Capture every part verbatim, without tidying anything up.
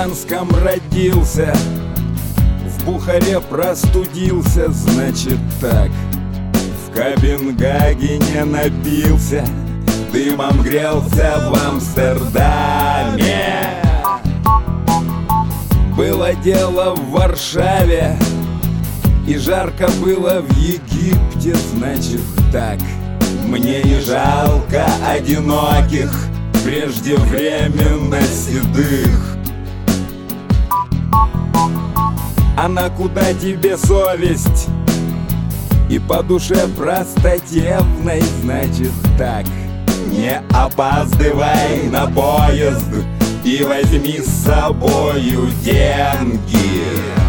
Смоленском родился, в Бухаре простудился, значит так. В Копенгагене напился, дымом грелся в Амстердаме. Было дело в Варшаве, и жарко было в Египте, значит так. Мне не жалко одиноких, преждевременно седых. А на куда тебе совесть? И по душе простодевной, значит так. Не опаздывай на поезд и возьми с собою деньги.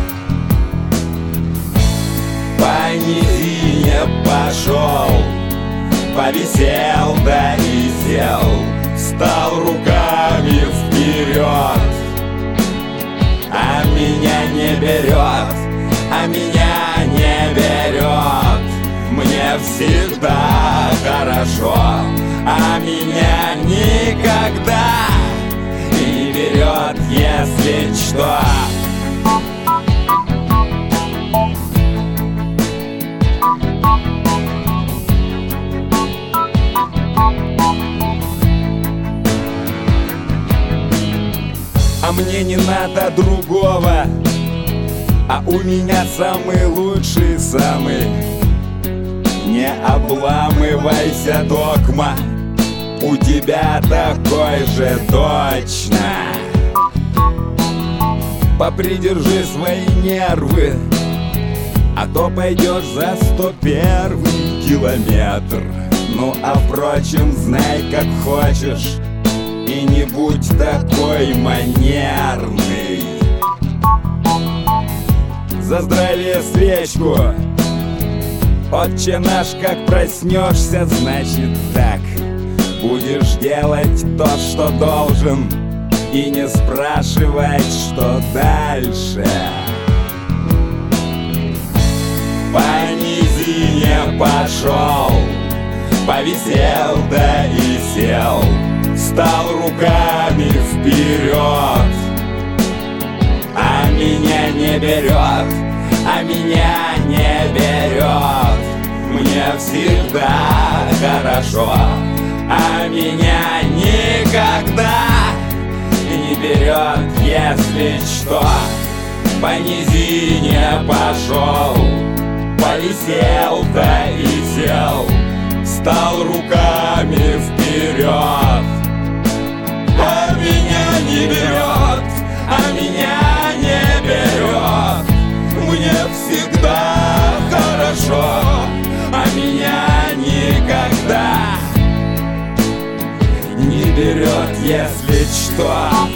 По низине пошел, повисел да и сел, стал руками вперед. А меня не берет, а меня не берет. Мне всегда хорошо, а меня никогда не берет, если что. А мне не надо другого, а у меня самый лучший, самый. Не обламывайся, догма, у тебя такой же точно. Попридержи свои нервы, а то пойдешь за сто первый километр. Ну а впрочем, знай как хочешь, и не будь такой манерный. За здравие свечку, отче наш, как проснешься, значит так. Будешь делать то, что должен, и не спрашивать, что дальше. По низине пошел, повисел да и сел, стал руками вперед. А меня не берет, а меня не берет. Мне всегда хорошо, а меня никогда не берет, если что. По низине пошел, повисел да и сел, стал руками вперед. А меня не берет, а меня не берет. Мне всегда хорошо, а меня никогда не берет, если что.